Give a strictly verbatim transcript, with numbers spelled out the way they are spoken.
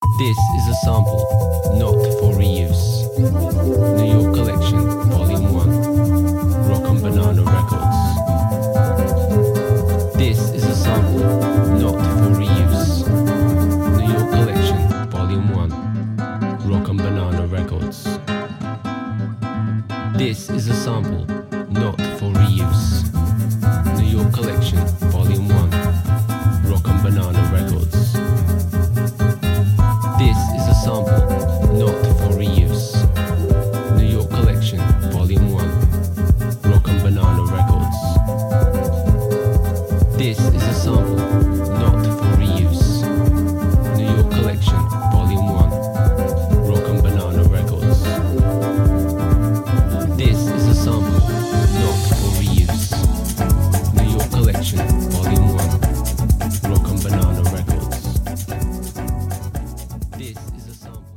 This is a sample, not for reuse. New York Collection, Volume one, Rock and Banana Records. This is a sample, not for reuse. New York Collection, Volume one, Rock and Banana Records. This is a sample, not for reuse. New York Collection, Volume one, Rock and Banana Records. This is a sample, not for reuse. New York Collection, Volume one, Rock and Banana Records. This is a sample, not for reuse. New York Collection, Volume one, Rock and Banana Records. This is a sample, not for reuse. New York Collection, Volume one, Rock and Banana Records. This is a sample.